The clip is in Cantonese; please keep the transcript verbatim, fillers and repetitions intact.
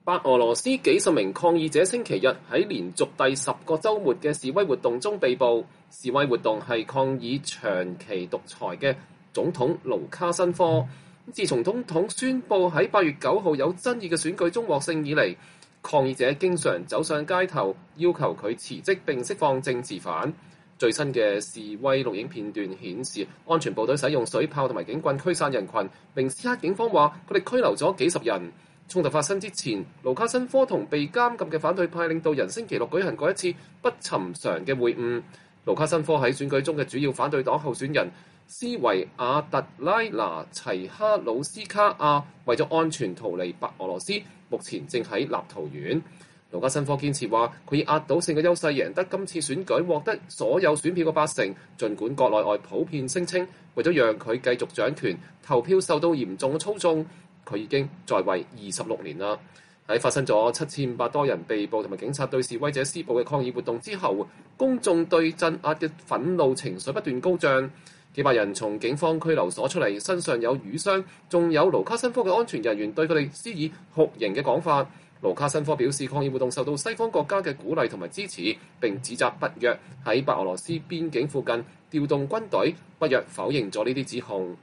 白俄羅斯幾十名抗議者星期日喺連續第十個週末嘅示威活動中被捕。示威活動係抗議長期獨裁嘅總統盧卡申科。自從總統宣布喺八月九號有爭議嘅選舉中獲勝以嚟，抗議者經常走上街頭，要求佢辭職並釋放政治犯。最新嘅示威錄影片段顯示，安全部隊使用水炮同埋警棍驅散人群。明斯克警方話佢哋拘留咗幾十人。衝突發生之前，盧卡申科同被監禁嘅反對派領導人星期六舉行過一次不尋常嘅會晤。盧卡申科喺選舉中嘅主要反對黨候選人斯維亞特拉拿齊哈魯斯卡亞為咗安全逃離白俄羅斯，目前正喺立陶宛。盧卡申科堅持話佢以壓倒性嘅優勢贏得今次選舉，獲得所有選票嘅八成。儘管國內外普遍聲稱為咗讓佢繼續掌權，投票受到嚴重嘅操縱。佢已經在位二十六年啦。喺發生咗七千五百多人被捕同埋警察對示威者施暴嘅抗議活動之後，公眾對鎮壓嘅憤怒情緒不斷高漲。幾百人從警方拘留所出嚟，身上有瘀傷，仲有盧卡申科嘅安全人員對佢哋施以酷刑嘅講法。盧卡申科表示，抗議活動受到西方國家嘅鼓勵同埋支持，並指責北約喺白俄羅斯邊境附近調動軍隊。北約否認咗呢啲指控。